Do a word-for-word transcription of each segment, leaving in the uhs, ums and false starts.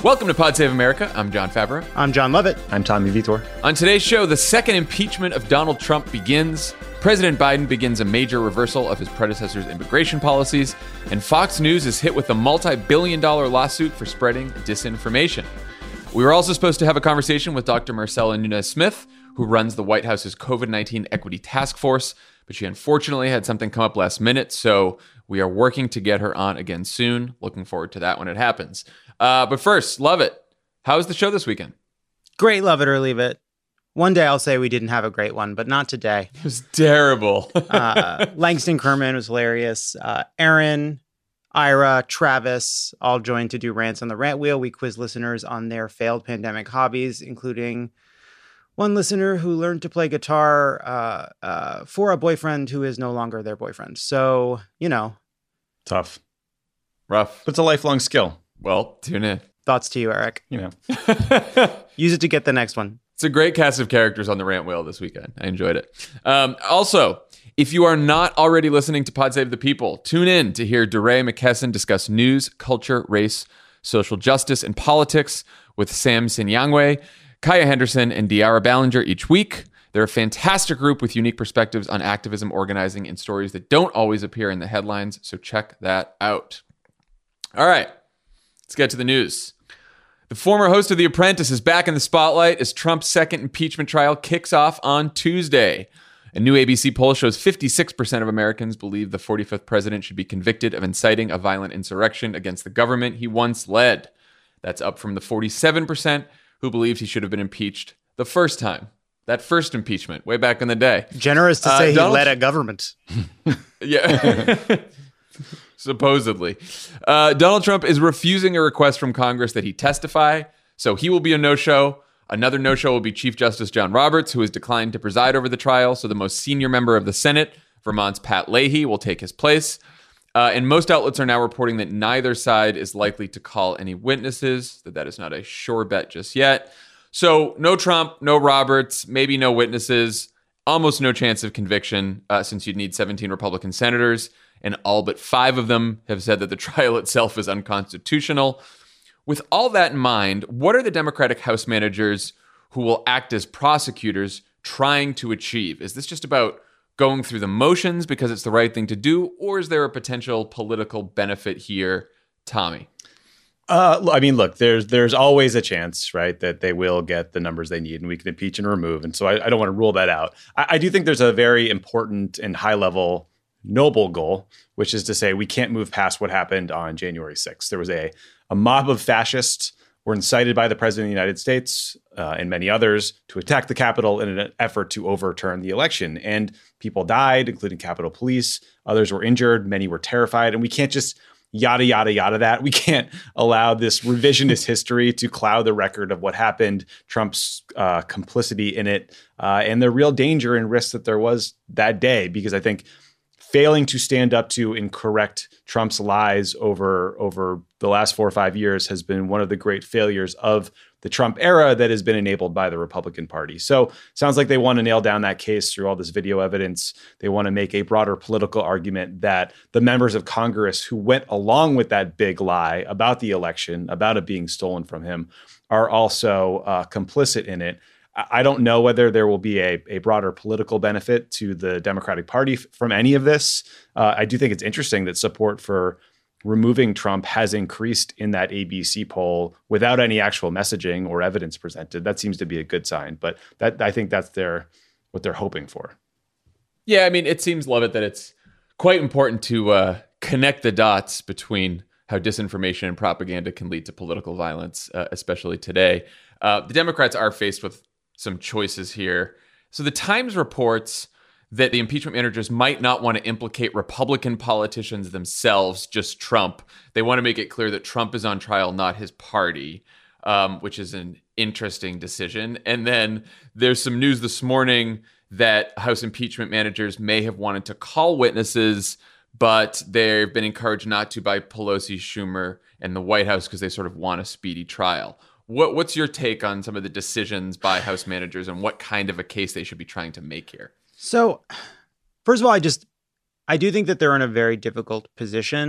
Welcome to Pod Save America. I'm John Favreau. I'm John Lovett. I'm Tommy Vitor. On today's show, the second impeachment of Donald Trump begins. President Biden begins a major reversal of his predecessor's immigration policies, and Fox News is hit with a multi-billion dollar lawsuit for spreading disinformation. We were also supposed to have a conversation with Doctor Marcela Nunez-Smith, who runs the White House's COVID nineteen Equity Task Force, but she unfortunately had something come up last minute, so we are working to get her on again soon. Looking forward to that when it happens. Uh, but first, Lovett, how was the show this weekend? Great, love it or leave it. One day I'll say we didn't have a great one, but not today. It was terrible. uh, Langston Kerman was hilarious. Uh, Aaron, Ira, Travis all joined to do rants on the rant wheel. We quiz listeners on their failed pandemic hobbies, including one listener who learned to play guitar uh, uh, for a boyfriend who is no longer their boyfriend. So, you know. Tough. Rough. But it's a lifelong skill. Well, tune in. Thoughts to you, Eric. You know. Use it to get the next one. It's a great cast of characters on the rant wheel this weekend. I enjoyed it. Um, also, if you are not already listening to Pod Save the People, tune in to hear DeRay McKesson discuss news, culture, race, social justice, and politics with Sam Sinyangwe, Kaya Henderson, and Diara Ballinger each week. They're a fantastic group with unique perspectives on activism, organizing, and stories that don't always appear in the headlines, so check that out. All right, let's get to the news. The former host of The Apprentice is back in the spotlight as Trump's second impeachment trial kicks off on Tuesday. A new A B C poll shows fifty-six percent of Americans believe the forty-fifth president should be convicted of inciting a violent insurrection against the government he once led. That's up from the forty-seven percent who believed he should have been impeached the first time. That first impeachment, way back in the day. Generous to Uh, say Donald- he led a government. Yeah. Supposedly. Uh, Donald Trump is refusing a request from Congress that he testify, so he will be a no-show. Another no-show will be Chief Justice John Roberts, who has declined to preside over the trial, so the most senior member of the Senate, Vermont's Pat Leahy, will take his place. Uh, and most outlets are now reporting that neither side is likely to call any witnesses, that that is not a sure bet just yet. So no Trump, no Roberts, maybe no witnesses, almost no chance of conviction, uh, since you'd need seventeen Republican senators, and all but five of them have said that the trial itself is unconstitutional. With all that in mind, what are the Democratic House managers who will act as prosecutors trying to achieve? Is this just about going through the motions because it's the right thing to do, or is there a potential political benefit here, Tommy? Uh, I mean, look, there's there's always a chance, right, that they will get the numbers they need and we can impeach and remove. And so I, I don't want to rule that out. I, I do think there's a very important and high-level noble goal, which is to say we can't move past what happened on January sixth. There was a, a mob of fascists were incited by the president of the United States uh, and many others to attack the Capitol in an effort to overturn the election. And people died, including Capitol Police. Others were injured. Many were terrified. And we can't just yada, yada, yada that. We can't allow this revisionist history to cloud the record of what happened, Trump's uh, complicity in it, uh, and the real danger and risk that there was that day. Because I think failing to stand up to and correct Trump's lies over, over the last four or five years has been one of the great failures of the Trump era that has been enabled by the Republican Party. So sounds like they want to nail down that case through all this video evidence. They want to make a broader political argument that the members of Congress who went along with that big lie about the election, about it being stolen from him, are also uh, complicit in it. I don't know whether there will be a, a broader political benefit to the Democratic Party f- from any of this. Uh, I do think it's interesting that support for removing Trump has increased in that A B C poll without any actual messaging or evidence presented. That seems to be a good sign, but that I think that's their what they're hoping for. Yeah, I mean, it seems, Lovett, that it's quite important to uh, connect the dots between how disinformation and propaganda can lead to political violence, uh, especially today. Uh, the Democrats are faced with some choices here. So the Times reports that the impeachment managers might not want to implicate Republican politicians themselves, just Trump. They want to make it clear that Trump is on trial, not his party, um, which is an interesting decision. And then there's some news this morning that House impeachment managers may have wanted to call witnesses, but they've been encouraged not to by Pelosi, Schumer, and the White House because they sort of want a speedy trial. What, what's your take on some of the decisions by House managers and what kind of a case they should be trying to make here? So, first of all, I just, I do think that they're in a very difficult position.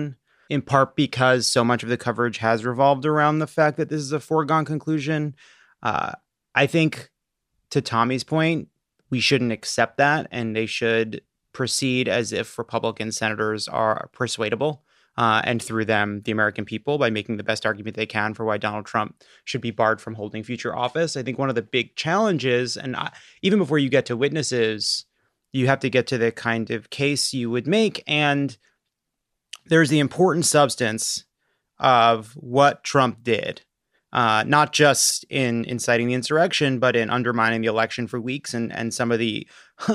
in part because so much of the coverage has revolved around the fact that this is a foregone conclusion. Uh, I think, to Tommy's point, we shouldn't accept that, and they should proceed as if Republican senators are persuadable, uh, and through them, the American people, by making the best argument they can for why Donald Trump should be barred from holding future office. I think one of the big challenges, and I, even before you get to witnesses, you have to get to the kind of case you would make. And there's the important substance of what Trump did, uh, not just in inciting the insurrection, but in undermining the election for weeks, and, and some of the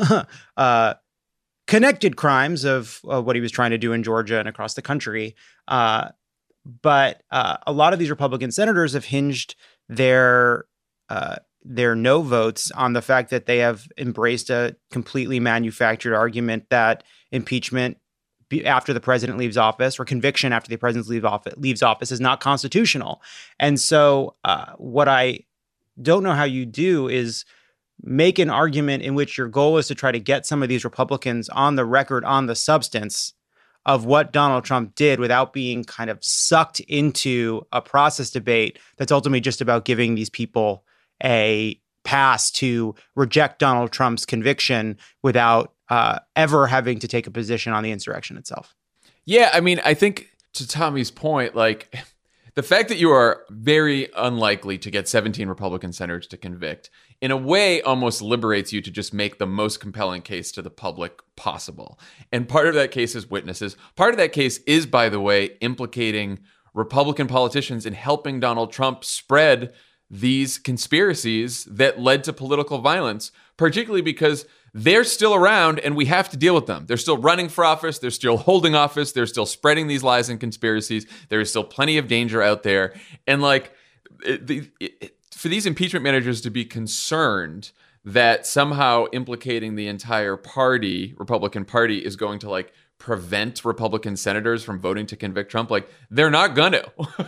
uh, connected crimes of uh, what he was trying to do in Georgia and across the country. Uh, but uh, a lot of these Republican senators have hinged their uh, their no votes on the fact that they have embraced a completely manufactured argument that impeachment be, after the president leaves office, or conviction after the president leave office, leaves office is not constitutional. And so uh, what I don't know how you do is make an argument in which your goal is to try to get some of these Republicans on the record on the substance of what Donald Trump did without being kind of sucked into a process debate that's ultimately just about giving these people a pass to reject Donald Trump's conviction without uh, ever having to take a position on the insurrection itself. Yeah, I mean, I think to Tommy's point, like, the fact that you are very unlikely to get seventeen Republican senators to convict, in a way, almost liberates you to just make the most compelling case to the public possible. And part of that case is witnesses. Part of that case is, by the way, implicating Republican politicians in helping Donald Trump spread these conspiracies that led to political violence, particularly because they're still around and we have to deal with them. They're still running for office. They're still holding office. They're still spreading these lies and conspiracies. There is still plenty of danger out there. And like, it, the, it, for these impeachment managers to be concerned that somehow implicating the entire party, Republican Party, is going to like prevent Republican senators from voting to convict Trump, like, they're not gonna.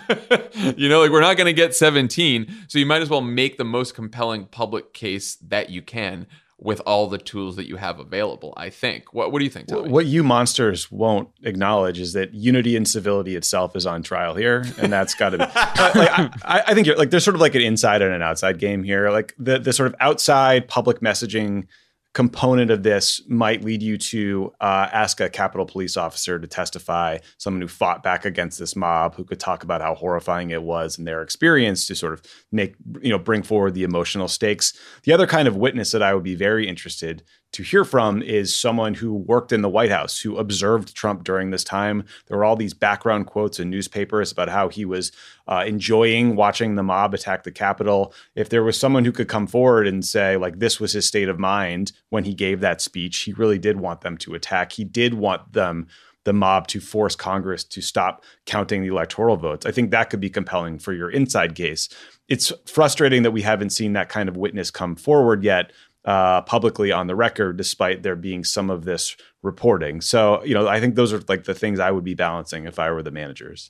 You know, like, we're not gonna get seventeen. So you might as well make the most compelling public case that you can with all the tools that you have available, I think. What What do you think, Tommy? What you monsters won't acknowledge is that unity and civility itself is on trial here, and that's got to be. like, I, I think you're like there's sort of like an inside and an outside game here. Like the the sort of outside public messaging component of this might lead you to uh, ask a Capitol Police officer to testify, someone who fought back against this mob, who could talk about how horrifying it was in their experience, to sort of make, you know, bring forward the emotional stakes. The other kind of witness that I would be very interested to hear from is someone who worked in the White House, who observed Trump during this time. There were all these background quotes in newspapers about how he was uh, enjoying watching the mob attack the Capitol. If there was someone who could come forward and say, like, this was his state of mind when he gave that speech, he really did want them to attack. He did want them, the mob, to force Congress to stop counting the electoral votes. I think that could be compelling for your inside case. It's frustrating that we haven't seen that kind of witness come forward yet, Uh, publicly on the record, despite there being some of this reporting. So, you know, I think those are like the things I would be balancing if I were the managers.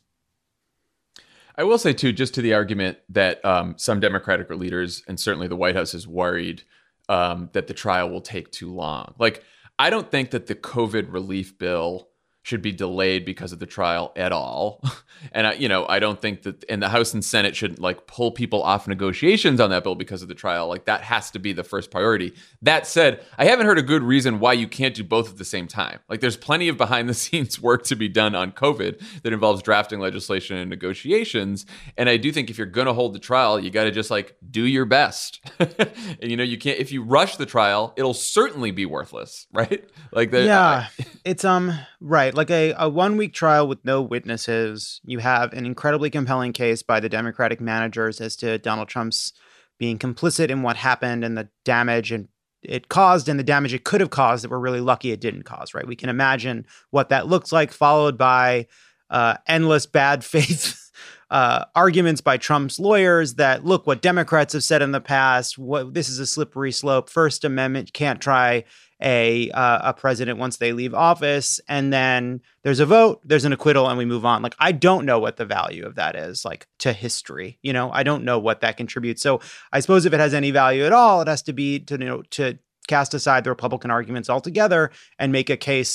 I will say, too, just to the argument that um, some Democratic leaders, and certainly the White House, is worried um, that the trial will take too long. Like, I don't think that the COVID relief bill should be delayed because of the trial at all. And, I, you know, I don't think that, and the House and Senate shouldn't like pull people off negotiations on that bill because of the trial. Like, that has to be the first priority. That said, I haven't heard a good reason why you can't do both at the same time. Like, there's plenty of behind the scenes work to be done on COVID that involves drafting legislation and negotiations. And I do think if you're going to hold the trial, you got to just like do your best. And, you know, you can't, if you rush the trial, it'll certainly be worthless, right? Like, the, yeah, I, it's, um, right. Like a, a one week trial with no witnesses, you have an incredibly compelling case by the Democratic managers as to Donald Trump's being complicit in what happened and the damage and it caused and the damage it could have caused that we're really lucky it didn't cause, right? We can imagine what that looks like, followed by uh, endless bad faith uh, arguments by Trump's lawyers that, look, what Democrats have said in the past, what this is a slippery slope. First Amendment can't try a uh, a president once they leave office, and then there's a vote, there's an acquittal, and we move on. Like, I don't know what the value of that is, like, to history. You know, I don't know what that contributes. So I suppose if it has any value at all, it has to be to, you know, to cast aside the Republican arguments altogether and make a case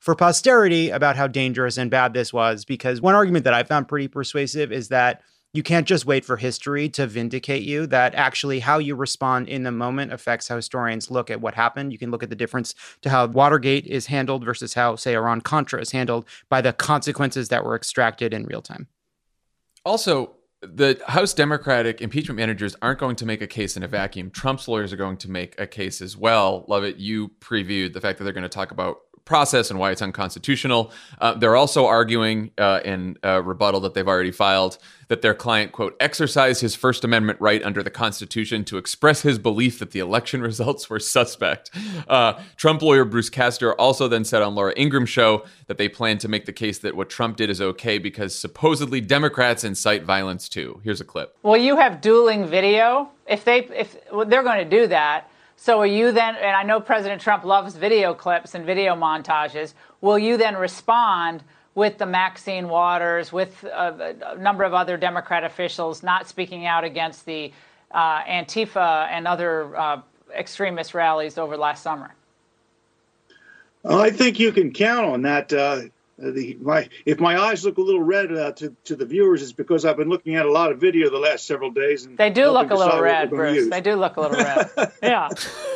for posterity about how dangerous and bad this was. Because one argument that I found pretty persuasive is that you can't just wait for history to vindicate you, that actually how you respond in the moment affects how historians look at what happened. You can look at the difference to how Watergate is handled versus how, say, Iran-Contra is handled by the consequences that were extracted in real time. Also, the House Democratic impeachment managers aren't going to make a case in a vacuum. Trump's lawyers are going to make a case as well. Lovett, you previewed the fact that they're going to talk about process and why it's unconstitutional. Uh, they're also arguing uh, in a rebuttal that they've already filed that their client, quote, exercised his First Amendment right under the Constitution to express his belief that the election results were suspect. Uh, Trump lawyer Bruce Castor also then said on Laura Ingraham's show that they plan to make the case that what Trump did is okay because supposedly Democrats incite violence too. Here's a clip. Well, you have dueling video. If they, if well, they're going to do that, so are you then, and I know President Trump loves video clips and video montages, will you then respond with the Maxine Waters, with a, a number of other Democrat officials not speaking out against the uh, Antifa and other uh, extremist rallies over last summer? I think you can count on that. Uh, the, my, if my eyes look a little red uh, to, to the viewers, it's because I've been looking at a lot of video the last several days. And they do look a little red, Bruce. They do look a little red. Yeah.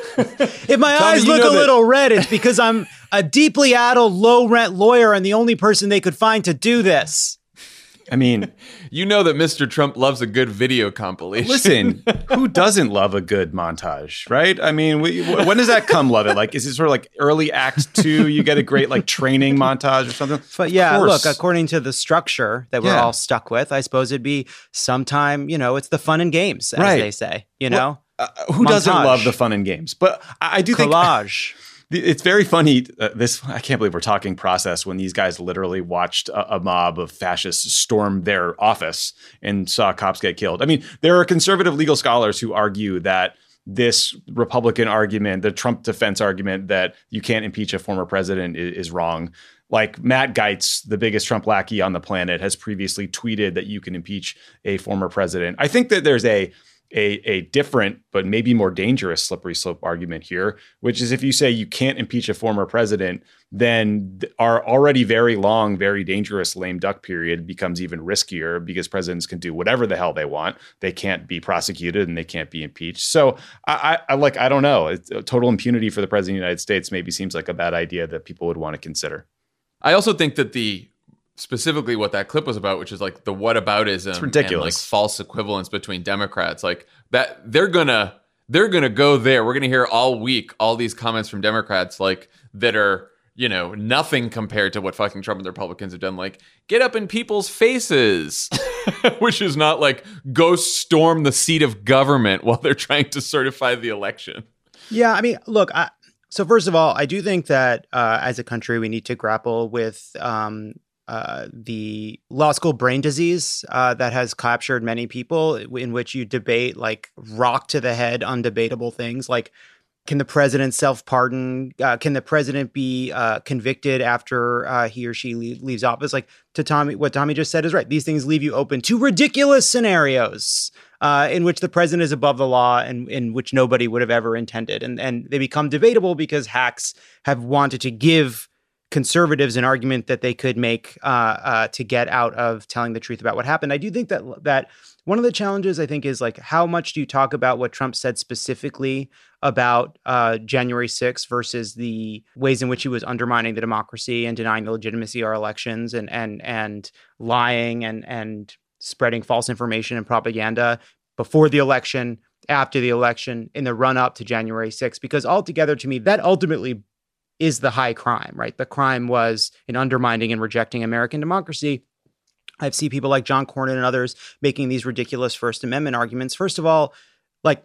If my Tommy, eyes look you know a that- little red, it's because I'm a deeply addled, low-rent lawyer and the only person they could find to do this. I mean, You know that Mister Trump loves a good video compilation. listen, who doesn't love a good montage, right? I mean, we, when does that come, Lovett? Like, is it sort of like early act two? You get a great like training montage or something? But yeah, Of course. look, according to the structure that we're Yeah. all stuck with, I suppose it'd be sometime, you know, it's the fun and games, as Right. they say, you know? Uh, who doesn't Montage. love the fun and games? But I, I do think Collage. it's very funny. Uh, this I can't believe we're talking process when these guys literally watched a, a mob of fascists storm their office and saw cops get killed. I mean, there are conservative legal scholars who argue that this Republican argument, the Trump defense argument that you can't impeach a former president is, is wrong. Like Matt Gaetz, the biggest Trump lackey on the planet, has previously tweeted that you can impeach a former president. I think that there's a A, a different but maybe more dangerous slippery slope argument here, which is if you say you can't impeach a former president, then our already very long, very dangerous lame duck period becomes even riskier because presidents can do whatever the hell they want. They can't be prosecuted and they can't be impeached. So I, I, I like I don't know. It's, total impunity for the president of the United States maybe seems like a bad idea that people would want to consider. I also think that the specifically what that clip was about, which is like the whataboutism It's ridiculous. and like false equivalence between Democrats, like that they're gonna they're gonna go there. We're gonna hear all week all these comments from Democrats like that are, you know, nothing compared to what fucking Trump and the Republicans have done. Like, get up in people's faces, which is not like go storm the seat of government while they're trying to certify the election. Yeah, I mean, look, I, so first of all, I do think that uh, as a country, we need to grapple with um, uh, the law school brain disease uh, that has captured many people, in which you debate like rock to the head, undebatable things like, can the president self-pardon? Uh, can the president be uh, convicted after uh, he or she le- leaves office? Like to Tommy, what Tommy just said is right. These things leave you open to ridiculous scenarios uh, in which the president is above the law and in which nobody would have ever intended. And, and they become debatable because hacks have wanted to give conservatives an argument that they could make uh, uh, to get out of telling the truth about what happened. I do think that that one of the challenges, I think, is like, how much do you talk about what Trump said specifically about uh, January sixth versus the ways in which he was undermining the democracy and denying the legitimacy of our elections and and and lying and and spreading false information and propaganda before the election, after the election, in the run up to January sixth? Because altogether, to me, that ultimately is the high crime, right? The crime was in undermining and rejecting American democracy. I've seen people like John Cornyn and others making these ridiculous First Amendment arguments. First of all, like,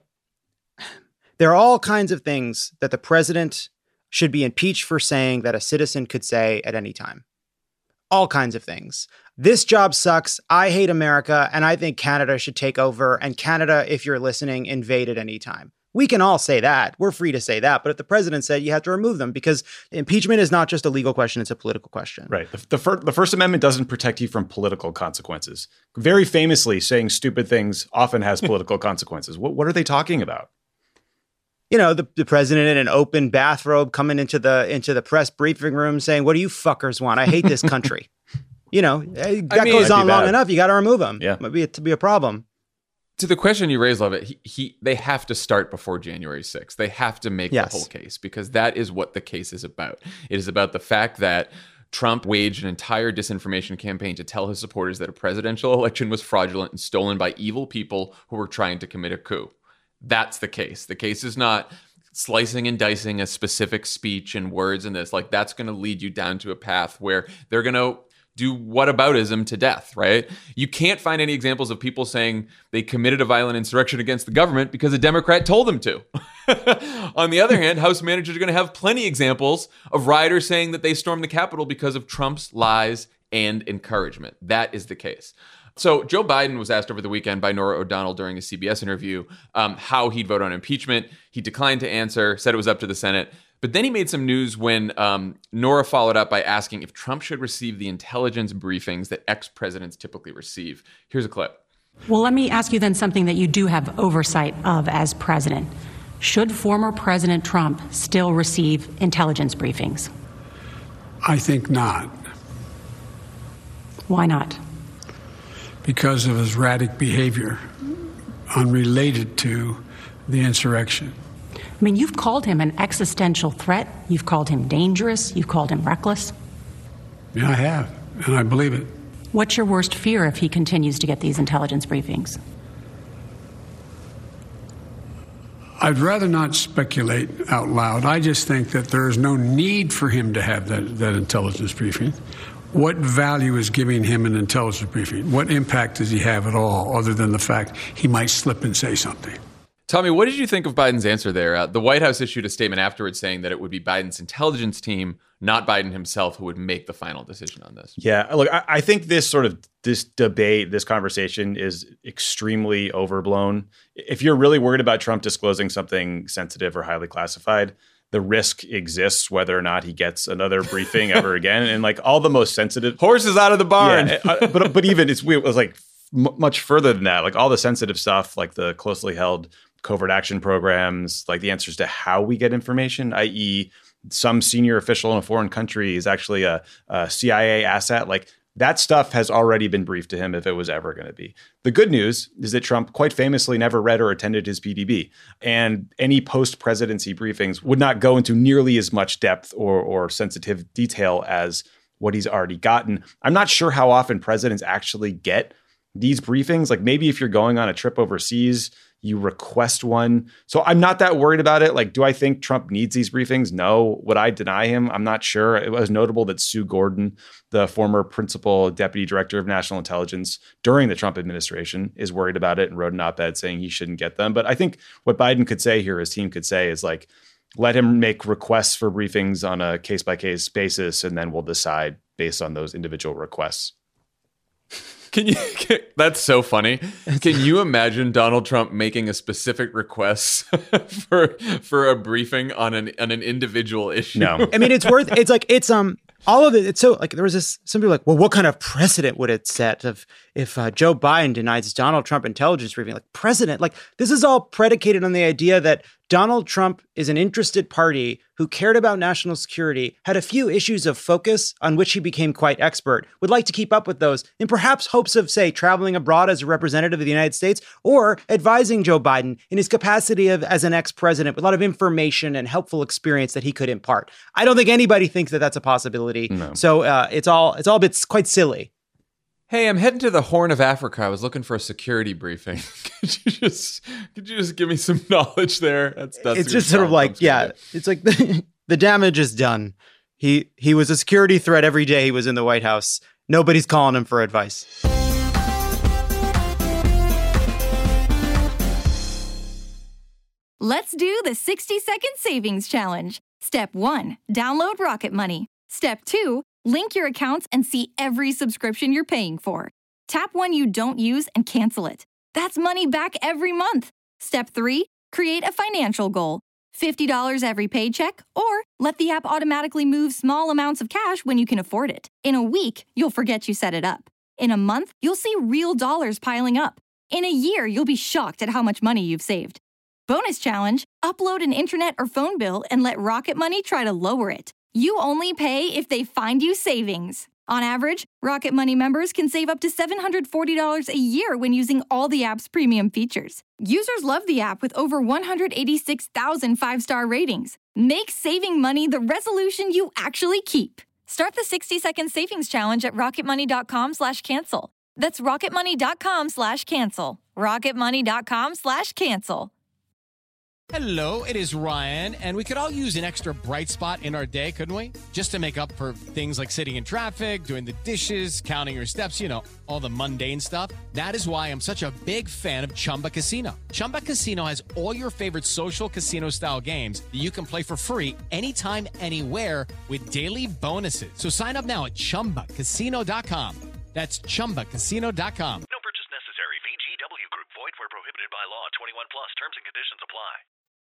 there are all kinds of things that the president should be impeached for saying that a citizen could say at any time. All kinds of things. This job sucks. I hate America, and I think Canada should take over. And Canada, if you're listening, invade at any time. We can all say that. We're free to say that. But if the president said, you have to remove them, because impeachment is not just a legal question, it's a political question. Right. The, the, fir- the First Amendment doesn't protect you from political consequences. Very famously, saying stupid things often has political consequences. What, what are they talking about? you know, the, the president in an open bathrobe coming into the into the press briefing room saying, "What do you fuckers want? I hate this country." You know, that I mean, goes on long bad. enough. You got to remove him. Yeah. Might be a, to be a problem. To the question you raised, Lovett, he, he they have to start before January sixth. They have to make Yes. the whole case, because that is what the case is about. It is about the fact that Trump waged an entire disinformation campaign to tell his supporters that a presidential election was fraudulent and stolen by evil people who were trying to commit a coup. That's the case. The case is not slicing and dicing a specific speech and words in this. Like, that's going to lead you down to a path where they're going to do whataboutism to death, right? You can't find any examples of people saying they committed a violent insurrection against the government because a Democrat told them to. On the other hand, House managers are going to have plenty examples of rioters saying that they stormed the Capitol because of Trump's lies and encouragement. That is the case. So Joe Biden was asked over the weekend by Norah O'Donnell during a C B S interview um, how he'd vote on impeachment. He declined to answer, said it was up to the Senate. But then he made some news when um, Norah followed up by asking if Trump should receive the intelligence briefings that ex-presidents typically receive. Here's a clip. Well, let me ask you then something that you do have oversight of as president. Should former President Trump still receive intelligence briefings? I think not, Why not? because of his erratic behavior unrelated to the insurrection. I mean, you've called him an existential threat. You've called him dangerous. You've called him reckless. Yeah, I have, and I believe it. What's your worst fear if he continues to get these intelligence briefings? I'd rather not speculate out loud. I just think that there is no need for him to have that, that intelligence briefing. What value is giving him an intelligence briefing? What impact does he have at all, other than the fact he might slip and say something? Tommy, what did you think of Biden's answer there? Uh, the White House issued a statement afterwards saying that it would be Biden's intelligence team, not Biden himself, who would make the final decision on this. Yeah, look, I, I think this sort of this debate, this conversation is extremely overblown. If you're really worried about Trump disclosing something sensitive or highly classified, the risk exists whether or not he gets another briefing ever again. And like all the most sensitive Horses out of the barn. Yeah, uh, but but even it's weird. It was like m- much further than that. Like all the sensitive stuff, like the closely held covert action programs, like the answers to how we get information, that is, some senior official in a foreign country is actually a, a C I A asset. Like that stuff has already been briefed to him if it was ever going to be. The good news is that Trump quite famously never read or attended his P D B, and any post-presidency briefings would not go into nearly as much depth or, or sensitive detail as what he's already gotten. I'm not sure how often presidents actually get these briefings. Like maybe if you're going on a trip overseas, you request one. So I'm not that worried about it. Like, do I think Trump needs these briefings? No. Would I deny him? I'm not sure. It was notable that Sue Gordon, the former principal deputy director of national intelligence during the Trump administration, is worried about it and wrote an op-ed saying he shouldn't get them. But I think what Biden could say here, his team could say, is like, let him make requests for briefings on a case-by-case basis, and then we'll decide based on those individual requests. Can you? Can, that's so funny. Can you imagine Donald Trump making a specific request for for a briefing on an on an individual issue? No. I mean, it's worth. It's like it's um all of it. It's so like there was this. Some people were like, well, what kind of precedent would it set if if uh, Joe Biden denies Donald Trump intelligence briefing? Like president, like this is all predicated on the idea that Donald Trump is an interested party who cared about national security, had a few issues of focus on which he became quite expert, would like to keep up with those, in perhaps hopes of, say, traveling abroad as a representative of the United States, or advising Joe Biden in his capacity of as an ex-president with a lot of information and helpful experience that he could impart. I don't think anybody thinks that that's a possibility. No. So uh, it's all it's all a bit quite silly. Hey, I'm heading to the Horn of Africa. I was looking for a security briefing. could you just could you just give me some knowledge there? That's that's It's your just sort of song. like, I'm yeah, scared. it's like the, the damage is done. He he was a security threat every day he was in the White House. Nobody's calling him for advice. Let's do the sixty second savings challenge. Step one, download Rocket Money. Step two, link your accounts and see every subscription you're paying for. Tap one you don't use and cancel it. That's money back every month. Step three, create a financial goal. fifty dollars every paycheck, or let the app automatically move small amounts of cash when you can afford it. In a week, you'll forget you set it up. In a month, you'll see real dollars piling up. In a year, you'll be shocked at how much money you've saved. Bonus challenge, upload an internet or phone bill and let Rocket Money try to lower it. You only pay if they find you savings. On average, Rocket Money members can save up to seven hundred forty dollars a year when using all the app's premium features. Users love the app with over one hundred eighty-six thousand five-star ratings. Make saving money the resolution you actually keep. Start the sixty-second savings challenge at rocketmoney.com slash cancel. That's rocketmoney.com slash cancel. rocketmoney.com slash cancel. Hello, it is Ryan, and we could all use an extra bright spot in our day, couldn't we? Just to make up for things like sitting in traffic, doing the dishes, counting your steps, you know, all the mundane stuff. That is why I'm such a big fan of Chumba Casino. Chumba Casino has all your favorite social casino-style games that you can play for free anytime, anywhere with daily bonuses. So sign up now at chumba casino dot com. That's chumba casino dot com. No purchase necessary. V G W Group. Void where prohibited by law. twenty-one plus. Terms and conditions apply.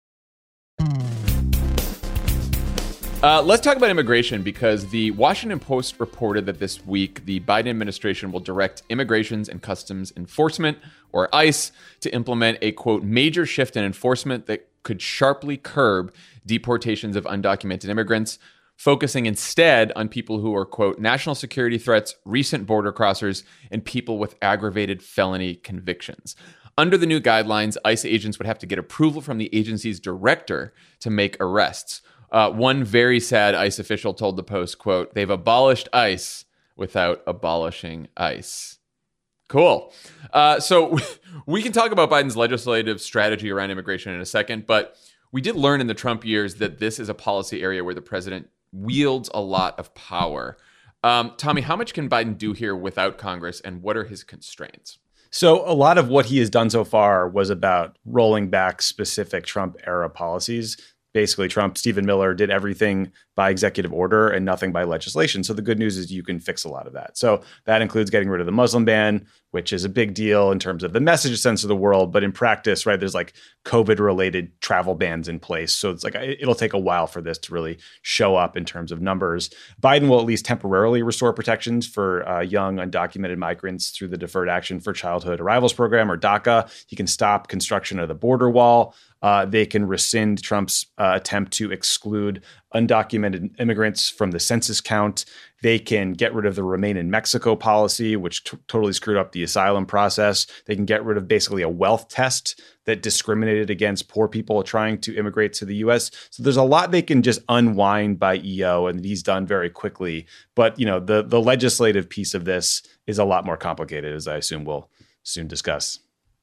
Uh, let's talk about immigration, because the Washington Post reported that this week the Biden administration will direct Immigrations and Customs Enforcement, or ICE, to implement a, quote, major shift in enforcement that could sharply curb deportations of undocumented immigrants, focusing instead on people who are, quote, national security threats, recent border crossers, and people with aggravated felony convictions. Under the new guidelines, ICE agents would have to get approval from the agency's director to make arrests. Uh, one very sad ICE official told the Post, quote, they've abolished ICE without abolishing ICE. Cool. Uh, so we can talk about Biden's legislative strategy around immigration in a second, but we did learn in the Trump years that this is a policy area where the president wields a lot of power. Um, Tommy, how much can Biden do here without Congress, and what are his constraints? So a lot of what he has done so far was about rolling back specific Trump-era policies. Basically, Trump, Stephen Miller did everything by executive order and nothing by legislation. So the good news is you can fix a lot of that. So that includes getting rid of the Muslim ban, which is a big deal in terms of the message sense of the world. But in practice, right, there's like COVID-related travel bans in place. So it's like it'll take a while for this to really show up in terms of numbers. Biden will at least temporarily restore protections for uh, young undocumented migrants through the Deferred Action for Childhood Arrivals Program, or DACA. He can stop construction of the border wall. Uh, they can rescind Trump's uh, attempt to exclude undocumented immigrants from the census count. They can get rid of the Remain in Mexico policy, which t- totally screwed up the asylum process. They can get rid of basically a wealth test that discriminated against poor people trying to immigrate to the U S. So there's a lot they can just unwind by E O, and he's done very quickly. But, you know, the the legislative piece of this is a lot more complicated, as I assume we'll soon discuss.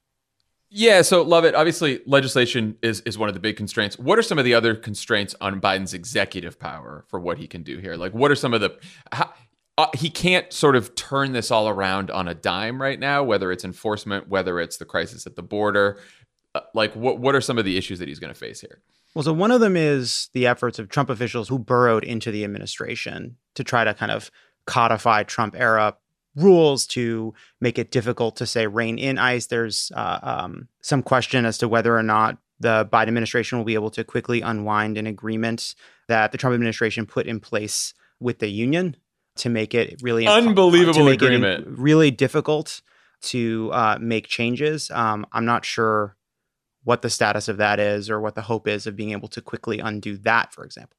Yeah, so love it. Obviously, legislation is, is one of the big constraints. What are some of the other constraints on Biden's executive power for what he can do here? Like, what are some of the... How, uh, he can't sort of turn this all around on a dime right now, whether it's enforcement, whether it's the crisis at the border. Uh, like, what, what are some of the issues that he's going to face here? Well, so one of them is the efforts of Trump officials who burrowed into the administration to try to kind of codify Trump-era rules to make it difficult to, say, rein in ICE. There's uh, um, some question as to whether or not the Biden administration will be able to quickly unwind an agreement that the Trump administration put in place with the union to make it really unbelievable to make agreement, it really difficult to uh, make changes. Um, I'm not sure what the status of that is, or what the hope is of being able to quickly undo that, for example.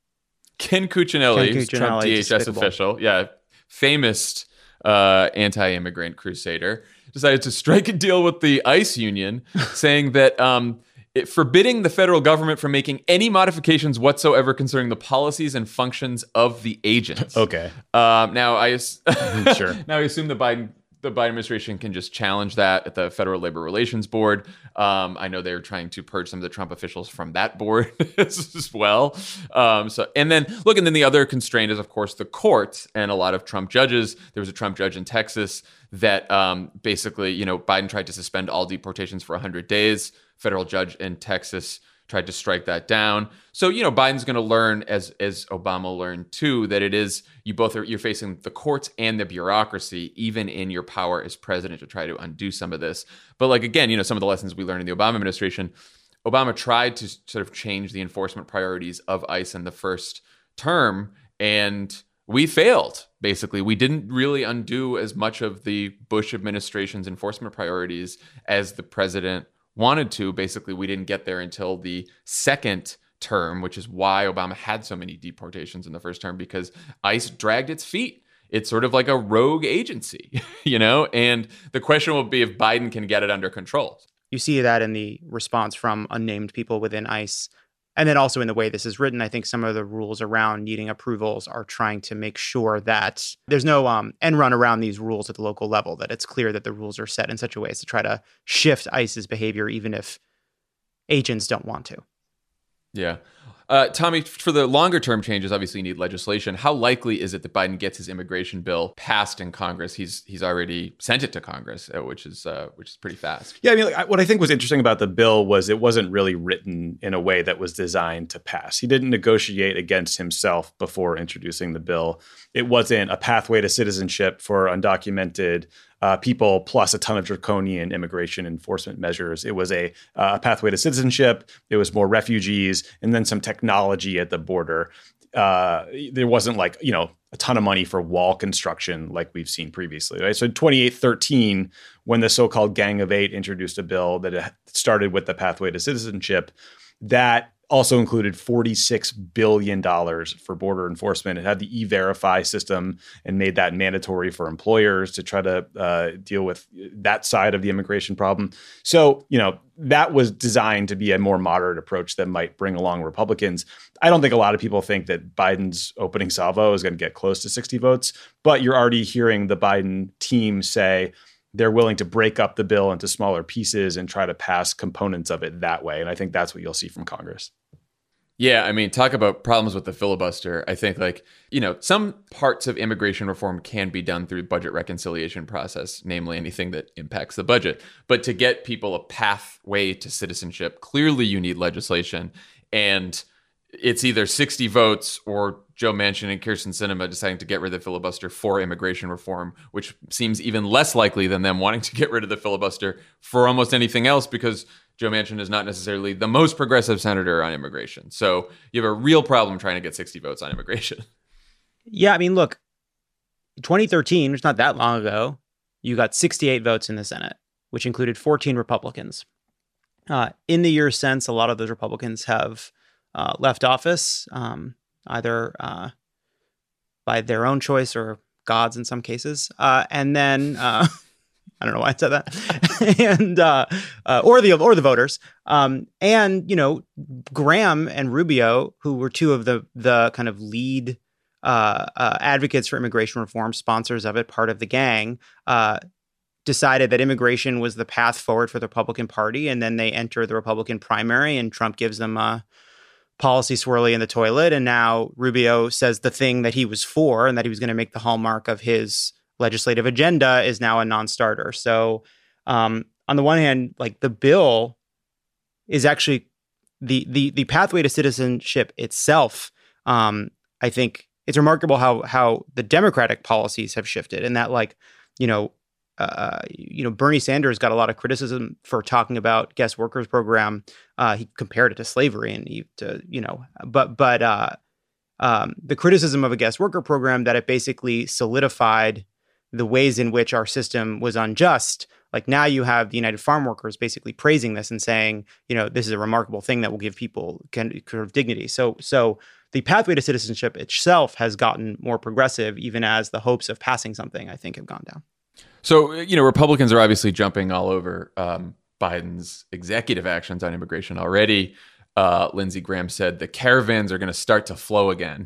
Ken Cuccinelli, Ken who's Trump Cuccinelli, D H S despicable. official, yeah, famous uh, anti-immigrant crusader, decided to strike a deal with the ICE union, saying that um, it, forbidding the federal government from making any modifications whatsoever concerning the policies and functions of the agents. Okay. Um, now I as- Sure. now I assume the Biden the Biden administration can just challenge that at the Federal Labor Relations Board. Um, I know they're trying to purge some of the Trump officials from that board as well. Um, so, and then look, and then the other constraint is, of course, the courts and a lot of Trump judges. There was a Trump judge in Texas that um, basically, you know, Biden tried to suspend all deportations for one hundred days. Federal judge in Texas tried to strike that down. So, you know, Biden's going to learn, as as Obama learned too, that it is, you both are, you're facing the courts and the bureaucracy, even in your power as president, to try to undo some of this. But like, again, you know, some of the lessons we learned in the Obama administration, Obama tried to sort of change the enforcement priorities of ICE in the first term, and we failed. Basically, we didn't really undo as much of the Bush administration's enforcement priorities as the president wanted to. Basically, we didn't get there until the second term, which is why Obama had so many deportations in the first term, because ICE dragged its feet. It's sort of like a rogue agency, you know? And the question will be if Biden can get it under control. You see that in the response from unnamed people within ICE. And then also in the way this is written, I think some of the rules around needing approvals are trying to make sure that there's no um, end run around these rules at the local level, that it's clear that the rules are set in such a way as to try to shift ICE's behavior, even if agents don't want to. Yeah. Uh, Tommy, for the longer term changes, obviously you need legislation. How likely is it that Biden gets his immigration bill passed in Congress? He's he's already sent it to Congress, uh, which is uh, which is pretty fast. Yeah, I mean, like, what I think was interesting about the bill was it wasn't really written in a way that was designed to pass. He didn't negotiate against himself before introducing the bill. It wasn't a pathway to citizenship for undocumented Uh, people plus a ton of draconian immigration enforcement measures. It was a uh, pathway to citizenship. It was more refugees and then some technology at the border. Uh, there wasn't like, you know, a ton of money for wall construction like we've seen previously. Right? So in twenty thirteen, when the so-called Gang of Eight introduced a bill that started with the pathway to citizenship, that also included forty-six billion dollars for border enforcement. It had the E-Verify system and made that mandatory for employers to try to uh, deal with that side of the immigration problem. So, you know, that was designed to be a more moderate approach that might bring along Republicans. I don't think a lot of people think that Biden's opening salvo is going to get close to sixty votes, but you're already hearing the Biden team say they're willing to break up the bill into smaller pieces and try to pass components of it that way. And I think that's what you'll see from Congress. Yeah, I mean, talk about problems with the filibuster. I think, like, you know, some parts of immigration reform can be done through budget reconciliation process, namely anything that impacts the budget. But to get people a pathway to citizenship, clearly you need legislation. And it's either sixty votes or Joe Manchin and Kyrsten Sinema deciding to get rid of the filibuster for immigration reform, which seems even less likely than them wanting to get rid of the filibuster for almost anything else, because Joe Manchin is not necessarily the most progressive senator on immigration. So you have a real problem trying to get sixty votes on immigration. Yeah, I mean, look, twenty thirteen, which is not that long ago, you got sixty-eight votes in the Senate, which included fourteen Republicans. Uh, in the years since, a lot of those Republicans have uh, left office, um, either uh, by their own choice or God's in some cases. Uh, and then... Uh, I don't know why I said that, and uh, uh, or the or the voters, um, and you know, Graham and Rubio, who were two of the the kind of lead uh, uh, advocates for immigration reform, sponsors of it, part of the gang, uh, decided that immigration was the path forward for the Republican Party, and then they enter the Republican primary, and Trump gives them a policy swirly in the toilet, and now Rubio says the thing that he was for and that he was going to make the hallmark of his legislative agenda is now a non-starter. So um, on the one hand, like the bill is actually the the the pathway to citizenship itself. Um, I think it's remarkable how how the Democratic policies have shifted, and that like you know uh, you know Bernie Sanders got a lot of criticism for talking about guest workers program. Uh, he compared it to slavery, and he to you know but but uh, um, the criticism of a guest worker program that it basically solidified the ways in which our system was unjust. Like now you have the United Farm Workers basically praising this and saying, you know, this is a remarkable thing that will give people kind of dignity. So, so the pathway to citizenship itself has gotten more progressive, even as the hopes of passing something, I think, have gone down. So, you know, Republicans are obviously jumping all over um, Biden's executive actions on immigration already. Uh, Lindsey Graham said the caravans are going to start to flow again.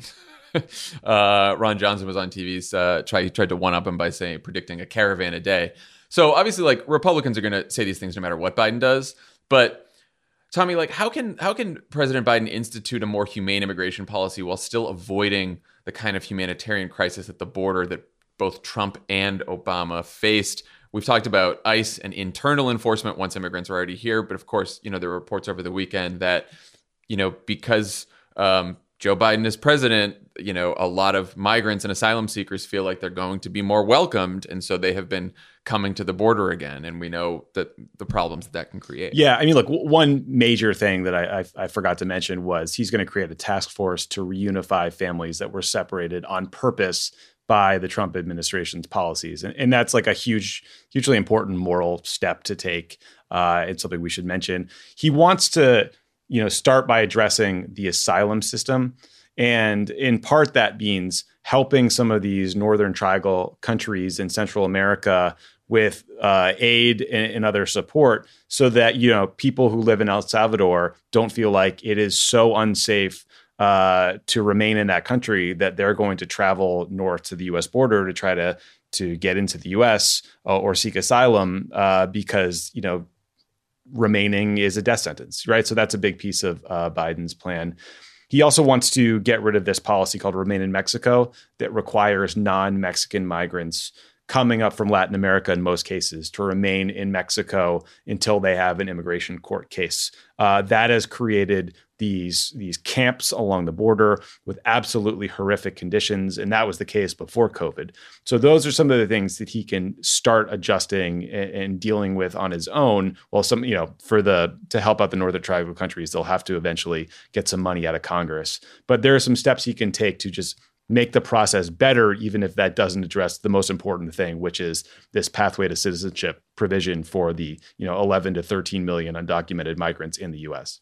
uh, Ron Johnson was on T V. Uh, try, he tried to one up him by saying predicting a caravan a day. So obviously, like Republicans are going to say these things no matter what Biden does. But Tommy, like how can how can President Biden institute a more humane immigration policy while still avoiding the kind of humanitarian crisis at the border that both Trump and Obama faced? We've talked about ICE and internal enforcement once immigrants are already here, but of course, you know there were reports over the weekend that you know because um, Joe Biden is president, you know, a lot of migrants and asylum seekers feel like they're going to be more welcomed. And so they have been coming to the border again. And we know that the problems that, that can create. Yeah. I mean, look, w- one major thing that I, I, I forgot to mention was he's going to create a task force to reunify families that were separated on purpose by the Trump administration's policies. And, and that's like a huge, hugely important moral step to take. Uh, it's something we should mention. He wants to, you know, start by addressing the asylum system. And in part, that means helping some of these northern triangle countries in Central America with uh, aid and, and other support so that, you know, people who live in El Salvador don't feel like it is so unsafe uh, to remain in that country that they're going to travel north to the U S border to try to to get into the U S uh, or seek asylum uh, because, you know, remaining is a death sentence, right? So that's a big piece of uh, Biden's plan. He also wants to get rid of this policy called Remain in Mexico that requires non-Mexican migrants coming up from Latin America in most cases to remain in Mexico until they have an immigration court case. Uh, that has created these, these camps along the border with absolutely horrific conditions. And that was the case before COVID. So those are some of the things that he can start adjusting and, and dealing with on his own. Well, some, you know, for the, to help out the northern tribal countries, they'll have to eventually get some money out of Congress. But there are some steps he can take to just make the process better, even if that doesn't address the most important thing, which is this pathway to citizenship provision for the, you know, eleven to thirteen million undocumented migrants in the U S.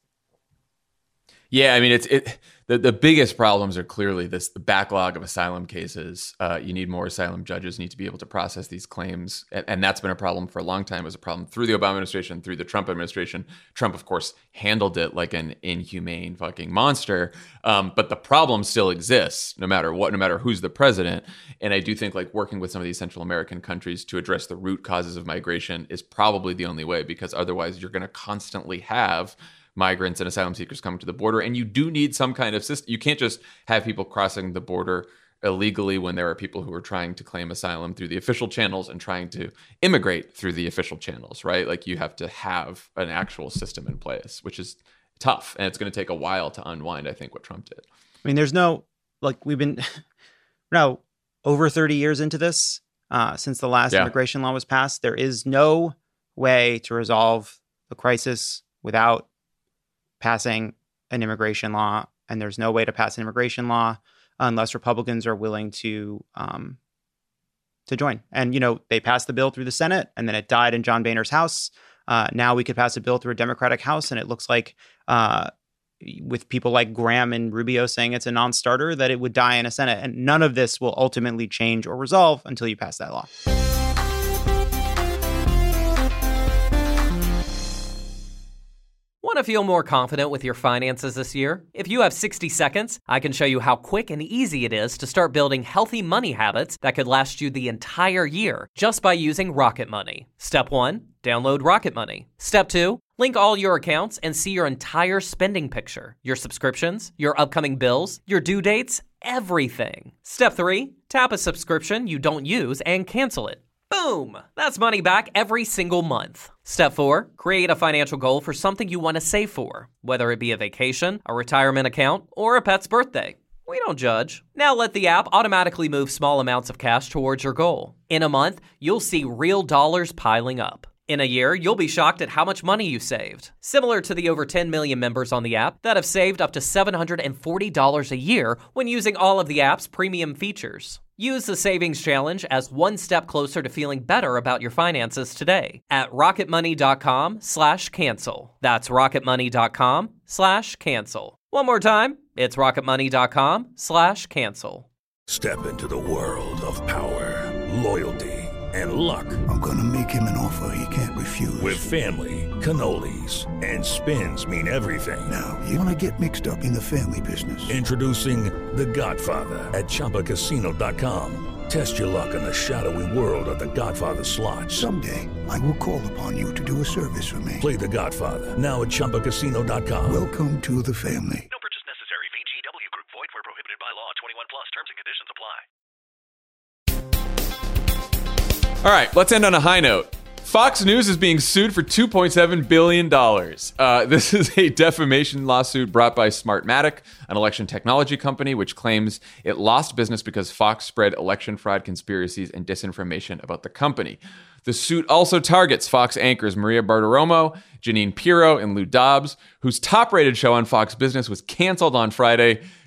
Yeah, I mean, it's it. The, the biggest problems are clearly this: the backlog of asylum cases. Uh, you need more asylum judges. Need to be able to process these claims, and, and that's been a problem for a long time. It was a problem through the Obama administration, through the Trump administration. Trump, of course, handled it like an inhumane fucking monster. Um, but the problem still exists, no matter what, no matter who's the president. And I do think like working with some of these Central American countries to address the root causes of migration is probably the only way, because otherwise you're going to constantly have migrants and asylum seekers coming to the border. And you do need some kind of system. You can't just have people crossing the border illegally when there are people who are trying to claim asylum through the official channels and trying to immigrate through the official channels, right? Like you have to have an actual system in place, which is tough. And it's going to take a while to unwind, I think, what Trump did. I mean, there's no, like we've been now over thirty years into this uh, since the last yeah. immigration law was passed. There is no way to resolve the crisis without passing an immigration law, and there's no way to pass an immigration law unless Republicans are willing to um, to join. And, you know, they passed the bill through the Senate, and then it died in John Boehner's House. Uh, now we could pass a bill through a Democratic House, and it looks like uh, with people like Graham and Rubio saying it's a non-starter, that it would die in a Senate. And none of this will ultimately change or resolve until you pass that law. Want to feel more confident with your finances this year? If you have sixty seconds, I can show you how quick and easy it is to start building healthy money habits that could last you the entire year just by using Rocket Money. Step one, download Rocket Money. Step two, link all your accounts and see your entire spending picture, your subscriptions, your upcoming bills, your due dates, everything. Step three, tap a subscription you don't use and cancel it. Boom! That's money back every single month. Step four, create a financial goal for something you want to save for, whether it be a vacation, a retirement account, or a pet's birthday. We don't judge. Now let the app automatically move small amounts of cash towards your goal. In a month, you'll see real dollars piling up. In a year, you'll be shocked at how much money you saved. Similar to the over ten million members on the app that have saved up to seven hundred forty dollars a year when using all of the app's premium features. Use the Savings Challenge as one step closer to feeling better about your finances today at rocketmoney.com slash cancel. That's rocketmoney.com slash cancel. One more time, it's rocketmoney.com slash cancel. Step into the world of power, loyalty, and luck. I'm going to make him an offer he can't refuse. With family, cannolis, and spins mean everything. Now, you want to get mixed up in the family business. Introducing The Godfather at Chumba Casino dot com. Test your luck in the shadowy world of The Godfather slot. Someday, I will call upon you to do a service for me. Play The Godfather now at Chumba Casino dot com. Welcome to the family. No purchase necessary. V G W Group. Void where prohibited by law. twenty-one plus. Terms and conditions apply. All right, let's end on a high note. Fox News is being sued for two point seven billion dollars. Uh, this is a defamation lawsuit brought by Smartmatic, an election technology company, which claims it lost business because Fox spread election fraud conspiracies and disinformation about the company. The suit also targets Fox anchors Maria Bartiromo, Jeanine Pirro, and Lou Dobbs, whose top-rated show on Fox Business was canceled on Friday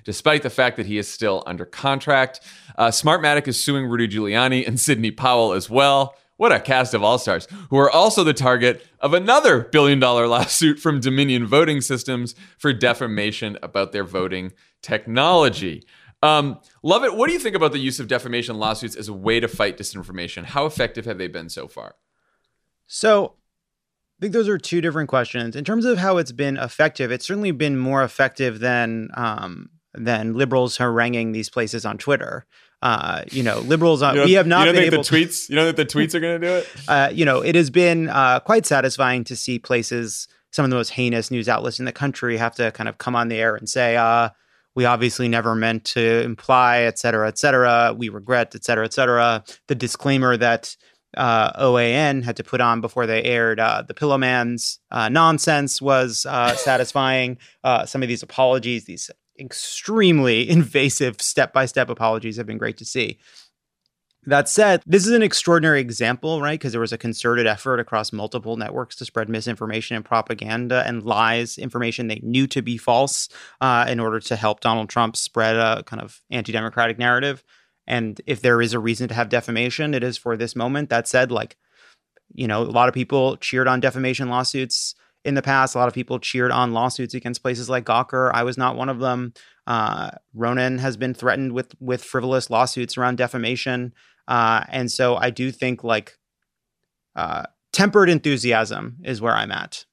despite the fact that he is still under contract. Uh, Smartmatic is suing Rudy Giuliani and Sidney Powell as well. What a cast of all-stars, who are also the target of another billion-dollar lawsuit from Dominion Voting Systems for defamation about their voting technology. Um, Lovett, what do you think about the use of defamation lawsuits as a way to fight disinformation? How effective have they been so far? So I think those are two different questions. In terms of how it's been effective, it's certainly been more effective than um, than liberals haranguing these places on Twitter. Uh, you know, liberals, uh, you we have not you don't been think able the tweets, to... You don't think the tweets are going to do it? Uh, you know, it has been uh, quite satisfying to see places, some of the most heinous news outlets in the country, have to kind of come on the air and say, uh, we obviously never meant to imply, et cetera, et cetera. We regret, et cetera, et cetera. The disclaimer that uh, O A N had to put on before they aired uh, the Pillowman's uh, nonsense was uh, satisfying. Uh, some of these apologies, these extremely invasive step-by-step apologies have been great to see. That said, this is an extraordinary example, right? Because there was a concerted effort across multiple networks to spread misinformation and propaganda and lies, information they knew to be false, uh, in order to help Donald Trump spread a kind of anti-democratic narrative. And if there is a reason to have defamation, it is for this moment. That said, like, you know, a lot of people cheered on defamation lawsuits in the past. A lot of people cheered on lawsuits against places like Gawker. I was not one of them. Uh, Ronan has been threatened with with frivolous lawsuits around defamation. Uh, and so I do think like uh, tempered enthusiasm is where I'm at.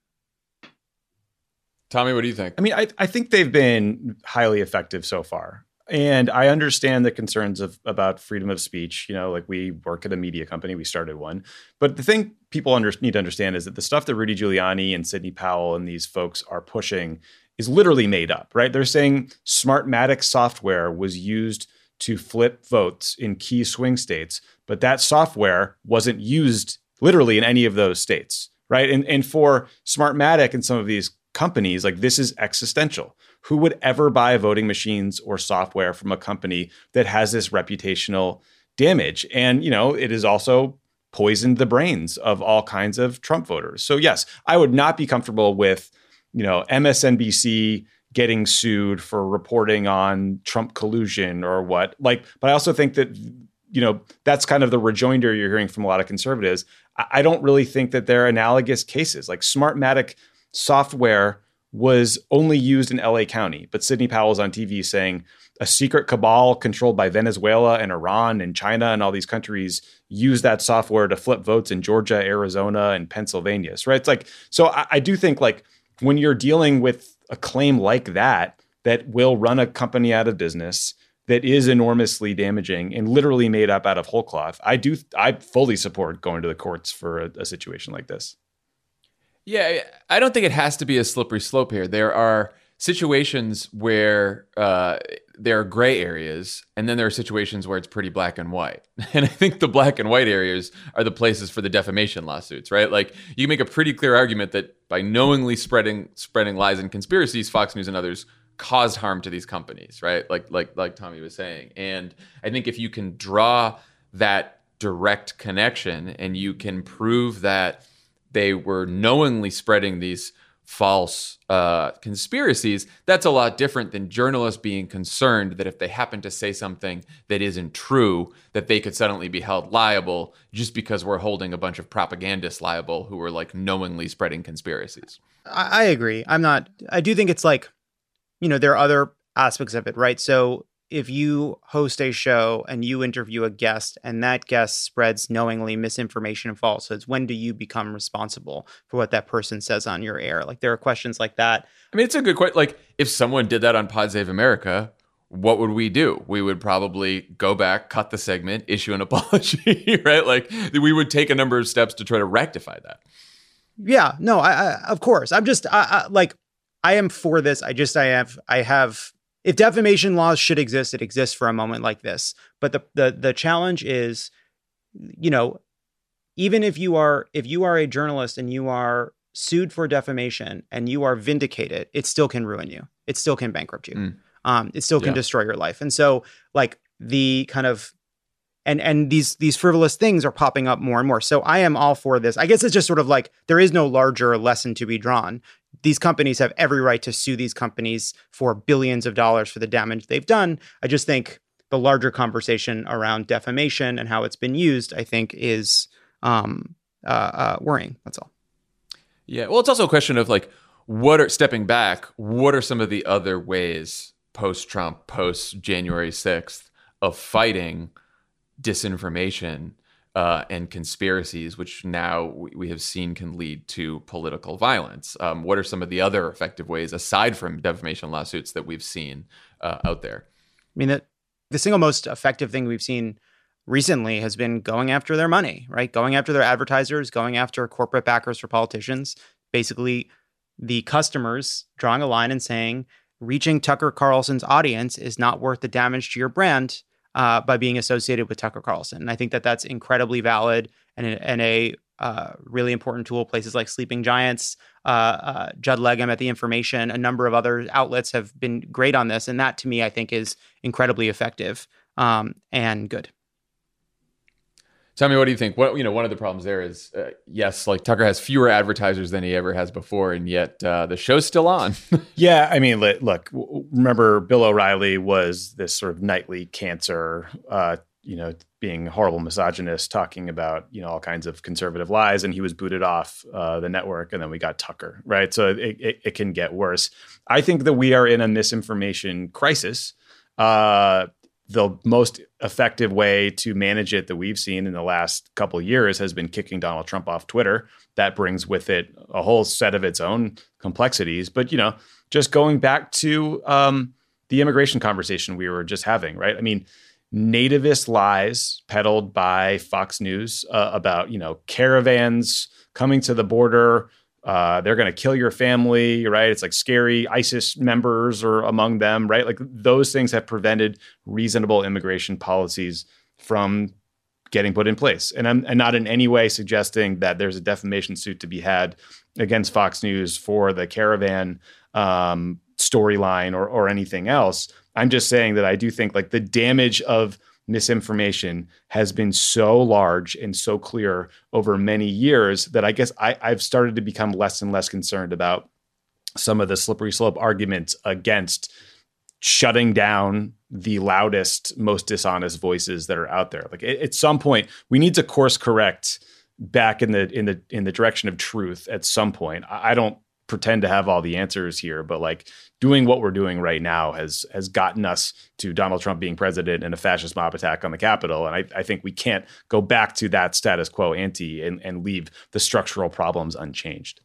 Tommy, what do you think? I mean, I, I think they've been highly effective so far. And I understand the concerns of about freedom of speech. You know, like we work at a media company, we started one. But the thing people under, need to understand is that the stuff that Rudy Giuliani and Sidney Powell and these folks are pushing is literally made up, right? They're saying Smartmatic software was used to flip votes in key swing states, but that software wasn't used literally in any of those states, right? And, and for Smartmatic and some of these companies, like this is existential. Who would ever buy voting machines or software from a company that has this reputational damage? And, you know, it has also poisoned the brains of all kinds of Trump voters. So, yes, I would not be comfortable with, you know, M S N B C getting sued for reporting on Trump collusion or what. Like, but I also think that, you know, that's kind of the rejoinder you're hearing from a lot of conservatives. I don't really think that they're analogous cases. Like Smartmatic software was only used in L A County, but Sidney Powell's on T V saying a secret cabal controlled by Venezuela and Iran and China and all these countries use that software to flip votes in Georgia, Arizona, and Pennsylvania. So, right? It's like, so I, I do think like when you're dealing with a claim like that, that will run a company out of business, that is enormously damaging and literally made up out of whole cloth, I do, I fully support going to the courts for a, a situation like this. Yeah, I don't think it has to be a slippery slope here. There are situations where uh, there are gray areas, and then there are situations where it's pretty black and white. And I think the black and white areas are the places for the defamation lawsuits, right? Like you can make a pretty clear argument that by knowingly spreading spreading lies and conspiracies, Fox News and others caused harm to these companies, right? Like like like Tommy was saying. And I think if you can draw that direct connection and you can prove that they were knowingly spreading these false uh, conspiracies, that's a lot different than journalists being concerned that if they happen to say something that isn't true, that they could suddenly be held liable just because we're holding a bunch of propagandists liable who were like knowingly spreading conspiracies. I, I agree. I'm not, I do think it's like, you know, there are other aspects of it, right? So if you host a show and you interview a guest and that guest spreads knowingly misinformation and falsehoods, when do you become responsible for what that person says on your air? Like there are questions like that. I mean, it's a good question. Like if someone did that on Pod Save America, what would we do? We would probably go back, cut the segment, issue an apology, right? Like we would take a number of steps to try to rectify that. Yeah, no, I, I of course. I'm just I, I, like, I am for this. I just, I have, I have, if defamation laws should exist, it exists for a moment like this. But the, the the challenge is, you know, even if you are if you are a journalist and you are sued for defamation and you are vindicated, it still can ruin you. It still can bankrupt you. Mm. Um, it still can yeah. destroy your life. And so, like the kind of and and these these frivolous things are popping up more and more. So I am all for this. I guess it's just sort of like there is no larger lesson to be drawn. These companies have every right to sue these companies for billions of dollars for the damage they've done. I just think the larger conversation around defamation and how it's been used, I think, is um, uh, uh, worrying. That's all. Yeah. Well, it's also a question of like, what are, stepping back, what are some of the other ways post-Trump, post-January sixth of fighting disinformation uh, and conspiracies, which now we, we have seen can lead to political violence? Um, what are some of the other effective ways, aside from defamation lawsuits, that we've seen uh, out there? I mean, the, the single most effective thing we've seen recently has been going after their money, right? Going after their advertisers, going after corporate backers for politicians, basically the customers drawing a line and saying, reaching Tucker Carlson's audience is not worth the damage to your brand uh, by being associated with Tucker Carlson. And I think that that's incredibly valid and, and a uh, really important tool. Places like Sleeping Giants, uh, uh, Judd Legum at The Information, a number of other outlets have been great on this. And that, to me, I think is incredibly effective um, and good. Tell me, what do you think? What, you know, one of the problems there is, uh, yes, like Tucker has fewer advertisers than he ever has before, and yet uh, the show's still on. Yeah, I mean, look, remember Bill O'Reilly was this sort of nightly cancer, uh, you know, being a horrible misogynist, talking about, you know, all kinds of conservative lies, and he was booted off uh, the network, and then we got Tucker, right? So it, it, it can get worse. I think that we are in a misinformation crisis. Uh, The most effective way to manage it that we've seen in the last couple of years has been kicking Donald Trump off Twitter. That brings with it a whole set of its own complexities. But, you know, just going back to um, the immigration conversation we were just having, right? I mean, nativist lies peddled by Fox News uh, about, you know, caravans coming to the border. Uh, they're going to kill your family, right? It's like scary ISIS members are among them, right? Like those things have prevented reasonable immigration policies from getting put in place. And I'm and not in any way suggesting that there's a defamation suit to be had against Fox News for the caravan um, storyline or or anything else. I'm just saying that I do think like the damage of misinformation has been so large and so clear over many years that I guess I, I've started to become less and less concerned about some of the slippery slope arguments against shutting down the loudest, most dishonest voices that are out there. Like at, at some point, we need to course correct back in the in the in the direction of truth. At some point, I, I don't pretend to have all the answers here, but like doing what we're doing right now has has gotten us to Donald Trump being president and a fascist mob attack on the Capitol. And I, I think we can't go back to that status quo ante and, and leave the structural problems unchanged.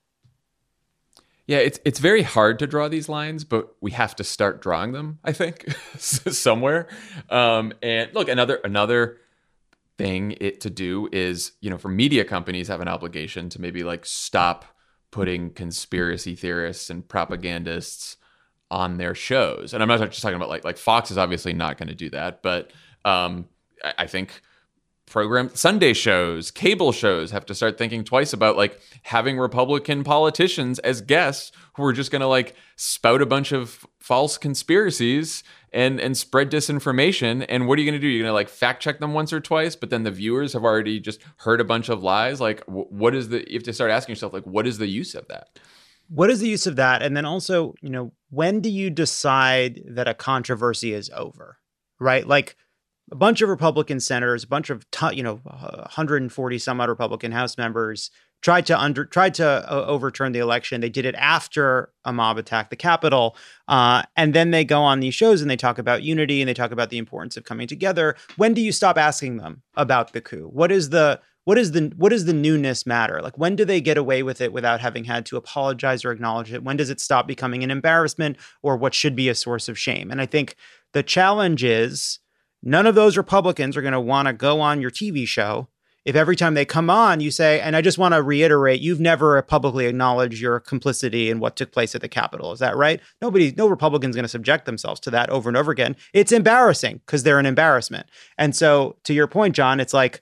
Yeah, it's it's very hard to draw these lines, but we have to start drawing them, I think, somewhere. Um, and look, another another thing it to do is, you know, for media companies have an obligation to maybe like stop putting conspiracy theorists and propagandists on their shows. And I'm not just talking about like, like Fox is obviously not going to do that, but um, I, I think program Sunday shows, cable shows have to start thinking twice about like having Republican politicians as guests who are just going to like spout a bunch of false conspiracies and and spread disinformation. And what are you going to do? You're going to like fact check them once or twice, but then the viewers have already just heard a bunch of lies. Like w- what is the, you have to start asking yourself, like, what is the use of that? What is the use of that? And then also, you know, when do you decide that a controversy is over, right? Like a bunch of Republican senators, a bunch of, t- you know, one hundred forty some odd Republican House members tried to under tried to uh, overturn the election. They did it after a mob attacked the Capitol. Uh, and then they go on these shows and they talk about unity and they talk about the importance of coming together. When do you stop asking them about the coup? What is the What is the what does the newness matter? Like, when do they get away with it without having had to apologize or acknowledge it? When does it stop becoming an embarrassment or what should be a source of shame? And I think the challenge is none of those Republicans are going to want to go on your T V show if every time they come on, you say, and I just want to reiterate, you've never publicly acknowledged your complicity in what took place at the Capitol. Is that right? Nobody, no Republican's going to subject themselves to that over and over again. It's embarrassing because they're an embarrassment. And so to your point, John, it's like,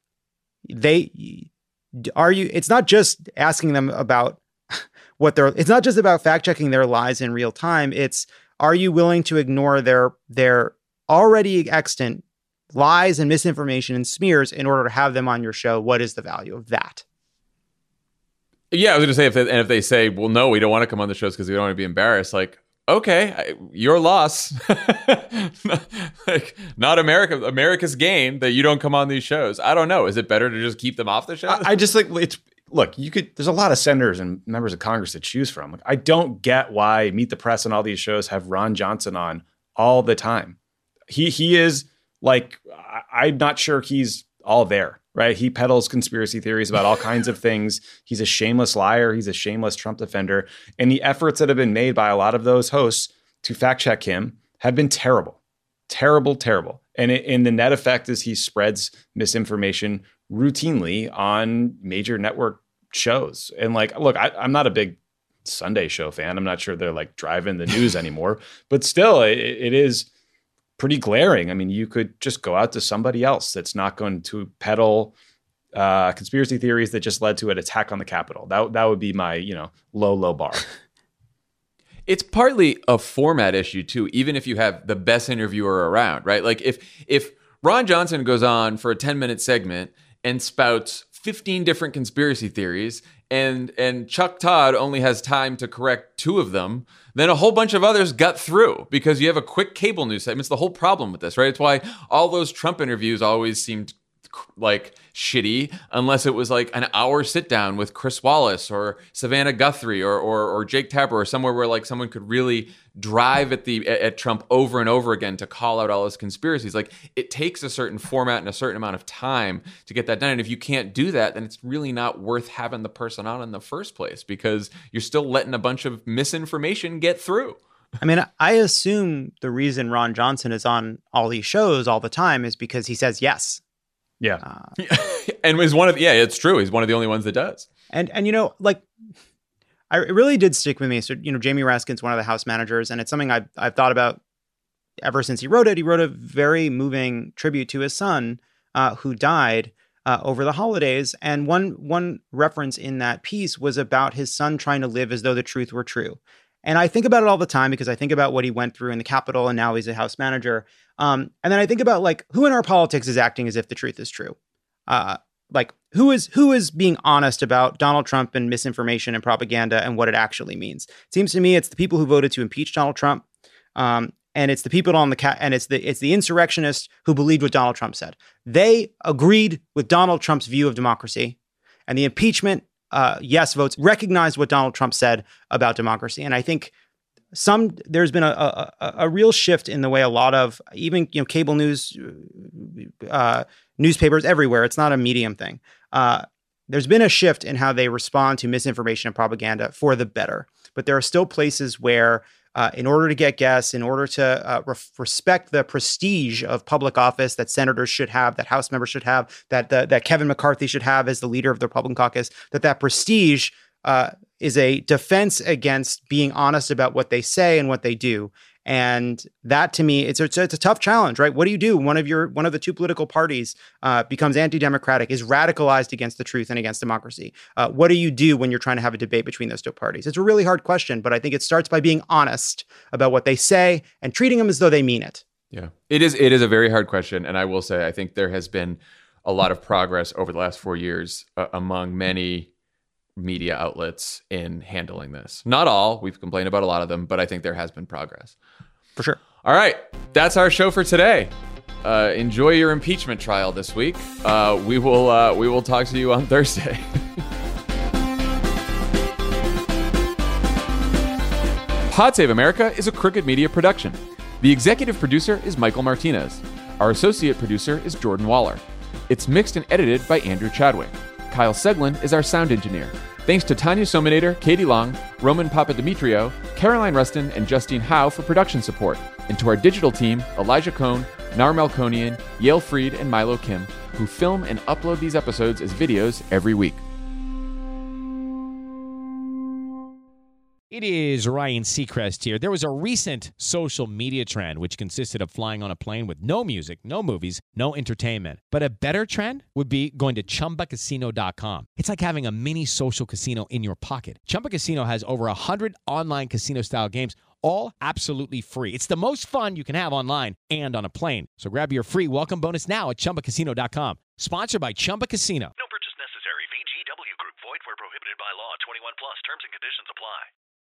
they are you it's not just asking them about what they're it's not just about fact checking their lies in real time. It's, are you willing to ignore their their already extant lies and misinformation and smears in order to have them on your show, what is the value of that? Yeah, I was going to say, if they, and if they say, well, no, we don't want to come on the shows because we don't want to be embarrassed, like, okay, I, your loss. Like, not America, America's gain that you don't come on these shows. I don't know. Is it better to just keep them off the show? I, I just think it's, look, you could, there's a lot of senators and members of Congress to choose from. Like, I don't get why Meet the Press and all these shows have Ron Johnson on all the time. He, he is like, I, I'm not sure he's all there. Right. He peddles conspiracy theories about all kinds of things. He's a shameless liar. He's a shameless Trump defender. And the efforts that have been made by a lot of those hosts to fact check him have been terrible, terrible, terrible. And, it, and the net effect is he spreads misinformation routinely on major network shows. And like, look, I, I'm not a big Sunday show fan. I'm not sure they're like driving the news anymore, but still it, it is pretty glaring. I mean, you could just go out to somebody else that's not going to peddle uh, conspiracy theories that just led to an attack on the Capitol. That that would be my, you know, low, low bar. It's partly a format issue too, even if you have the best interviewer around, right? Like if if Ron Johnson goes on for a ten minute segment and spouts fifteen different conspiracy theories, and and Chuck Todd only has time to correct two of them, then a whole bunch of others got through because you have a quick cable news segment. It's the whole problem with this, right? It's why all those Trump interviews always seemed like shitty unless it was like an hour sit down with Chris Wallace or Savannah Guthrie or or, or Jake Tapper or somewhere where like someone could really drive at the at Trump over and over again to call out all his conspiracies. Like it takes a certain format and a certain amount of time to get that done. And if you can't do that, then it's really not worth having the person on in the first place because you're still letting a bunch of misinformation get through. I mean, I assume the reason Ron Johnson is on all these shows all the time is because he says yes. Yeah. Uh, and was one of, yeah, it's true. He's one of the only ones that does. And, and, you know, like, I, it really did stick with me. So, you know, Jamie Raskin's one of the House managers, and it's something I've, I've thought about ever since he wrote it. He wrote a very moving tribute to his son, uh, who died uh, over the holidays. And one, one reference in that piece was about his son trying to live as though the truth were true. And I think about it all the time because I think about what he went through in the Capitol, and now he's a House manager. Um, and then I think about like who in our politics is acting as if the truth is true. Uh, like who is who is being honest about Donald Trump and misinformation and propaganda and what it actually means. It seems to me it's the people who voted to impeach Donald Trump, um, and it's the people on the ca- and it's the it's the insurrectionists who believed what Donald Trump said. They agreed with Donald Trump's view of democracy, and the impeachment uh, yes votes recognized what Donald Trump said about democracy. And I think some there's been a, a a real shift in the way a lot of even you know cable news uh, newspapers everywhere. It's not a medium thing. Uh, there's been a shift in how they respond to misinformation and propaganda for the better. But there are still places where, uh, in order to get guests, in order to uh, re- respect the prestige of public office that senators should have, that House members should have, that the, that Kevin McCarthy should have as the leader of the Republican caucus, that that prestige uh, is a defense against being honest about what they say and what they do. And that, to me, it's a, it's a tough challenge, right? What do you do? One of your one of the two political parties uh, becomes anti-democratic, is radicalized against the truth and against democracy. Uh, what do you do when you're trying to have a debate between those two parties? It's a really hard question, but I think it starts by being honest about what they say and treating them as though they mean it. Yeah, it is. It is a very hard question, and I will say I think there has been a lot of progress over the last four years uh, among many media outlets in handling this. Not all. We've complained about a lot of them, but I think there has been progress. For sure. All right. That's our show for today. Uh, enjoy your impeachment trial this week. Uh, we will uh, we will talk to you on Thursday. Pod Save America is a Crooked Media production. The executive producer is Michael Martinez. Our associate producer is Jordan Waller. It's mixed and edited by Andrew Chadwick. Kyle Seglin is our sound engineer. Thanks to Tanya Sominator, Katie Long, Roman Papadimitriou, Caroline Rustin, and Justine Howe for production support. And to our digital team, Elijah Cohn, Nar Melkonian, Yale Freed, and Milo Kim, who film and upload these episodes as videos every week. It is Ryan Seacrest here. There was a recent social media trend which consisted of flying on a plane with no music, no movies, no entertainment. But a better trend would be going to Chumba Casino dot com. It's like having a mini social casino in your pocket. Chumba Casino has over one hundred online casino-style games, all absolutely free. It's the most fun you can have online and on a plane. So grab your free welcome bonus now at Chumba Casino dot com. Sponsored by Chumba Casino. No